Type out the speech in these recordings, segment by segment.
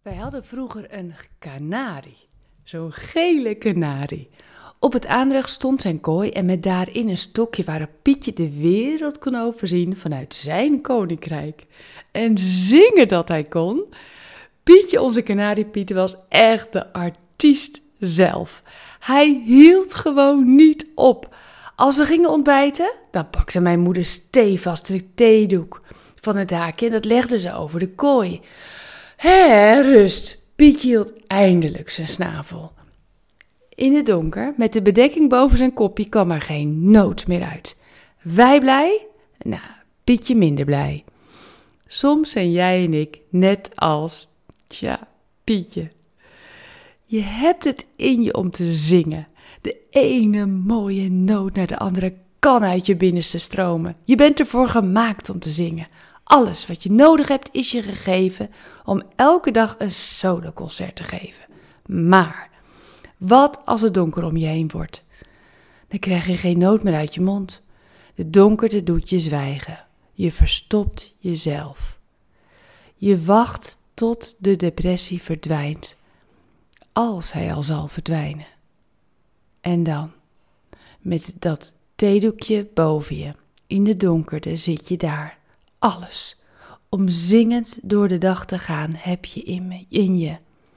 Wij hadden vroeger een kanarie, zo'n gele kanarie. Op het aanrecht stond zijn kooi en met daarin een stokje waarop Pietje de wereld kon overzien vanuit zijn koninkrijk. En zingen dat hij kon. Pietje, onze kanariepiet, was echt de artiest zelf. Hij hield gewoon niet op. Als we gingen ontbijten, dan pakte mijn moeder stevast de theedoek van het haakje en dat legde ze over de kooi. Hé, rust. Pietje hield eindelijk zijn snavel. In het donker, met de bedekking boven zijn kopje, kwam er geen noot meer uit. Wij blij? Nou, Pietje minder blij. Soms zijn jij en ik net als, Pietje. Je hebt het in je om te zingen. De ene mooie noot naar de andere kan uit je binnenste stromen. Je bent ervoor gemaakt om te zingen. Alles wat je nodig hebt is je gegeven om elke dag een soloconcert te geven. Maar wat als het donker om je heen wordt? Dan krijg je geen noot meer uit je mond. De donkerte doet je zwijgen. Je verstopt jezelf. Je wacht tot de depressie verdwijnt, als hij al zal verdwijnen. En dan, met dat theedoekje boven je, in de donkerte zit je daar. Alles, om zingend door de dag te gaan, heb je in je.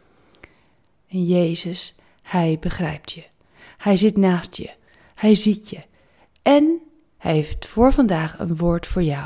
En Jezus, hij begrijpt je. Hij zit naast je. Hij ziet je. En hij heeft voor vandaag een woord voor jou.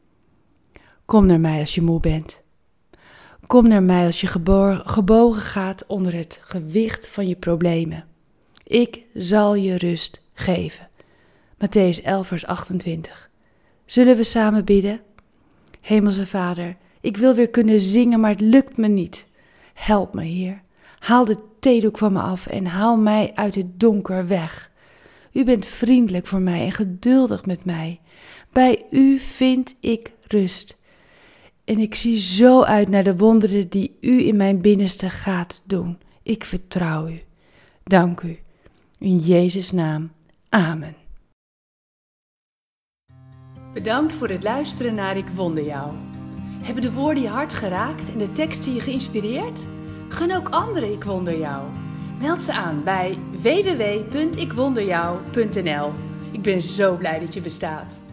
Kom naar mij als je moe bent. Kom naar mij als je gebogen gaat onder het gewicht van je problemen. Ik zal je rust geven. Mattheüs 11 vers 28. Zullen we samen bidden? Hemelse Vader, ik wil weer kunnen zingen, maar het lukt me niet. Help me, Heer. Haal de theedoek van me af en haal mij uit het donker weg. U bent vriendelijk voor mij en geduldig met mij. Bij u vind ik rust. En ik zie zo uit naar de wonderen die u in mijn binnenste gaat doen. Ik vertrouw u. Dank u. In Jezus' naam. Amen. Bedankt voor het luisteren naar Ik Wonder Jou. Hebben de woorden je hart geraakt en de teksten je geïnspireerd? Gun ook anderen Ik Wonder Jou. Meld ze aan bij www.ikwonderjou.nl. Ik ben zo blij dat je bestaat.